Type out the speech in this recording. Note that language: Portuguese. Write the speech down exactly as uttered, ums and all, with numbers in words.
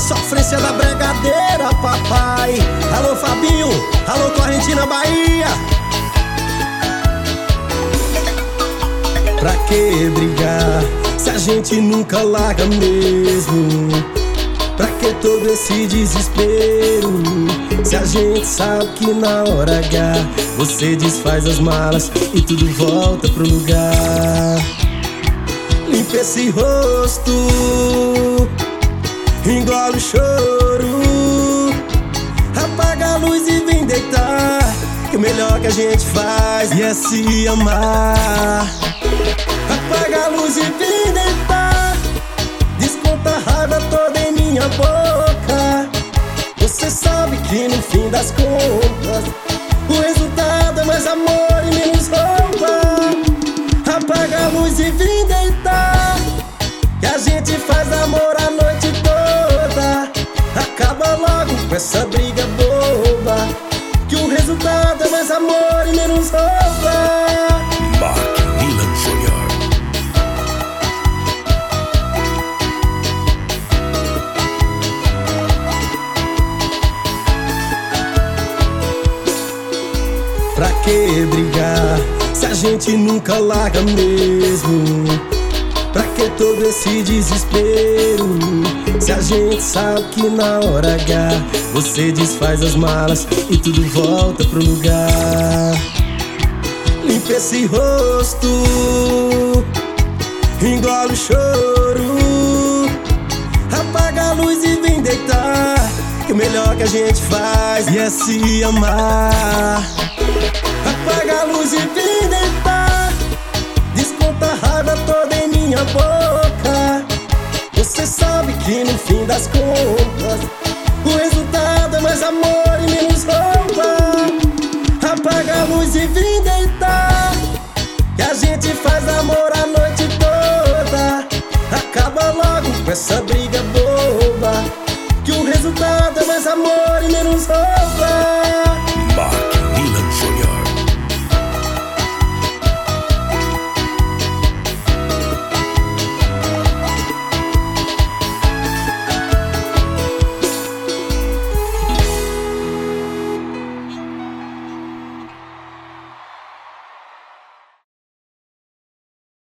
sofrência da bregadeira, papai. Alô, Fabinho, alô, Correntina, Bahia. Pra que brigar se a gente nunca larga mesmo? Pra que todo esse desespero se a gente sabe que na hora H você desfaz as malas e tudo volta pro lugar? Limpa esse rosto, engole o choro, apaga a luz e vem deitar, que o melhor que a gente faz é se amar. Apaga a luz e vem deitar, desconta a raiva toda em minha boca. Você sabe que no fim das contas o resultado é mais amor e menos roupa. Apaga a luz e vem deitar, que a gente faz amor a noite toda. Acaba logo com essa briga boba, que o resultado é mais amor e menos roupa. Macmillan Júnior. Pra que brigar se a gente nunca larga mesmo? Pra que todo esse desespero se a gente sabe que na hora H você desfaz as malas e tudo volta pro lugar? Limpa esse rosto, engole o choro, apaga a luz e vem deitar, que o melhor que a gente faz é se amar. Apaga a luz e vem deitar, desconta a raiva toda em minha boca. Você sabe que no fim das contas o resultado é mais amor e menos roupa. Apaga a luz e vem deitar, que a gente faz amor a noite toda. Acaba logo com essa briga boba, que o resultado é mais amor e menos roupa.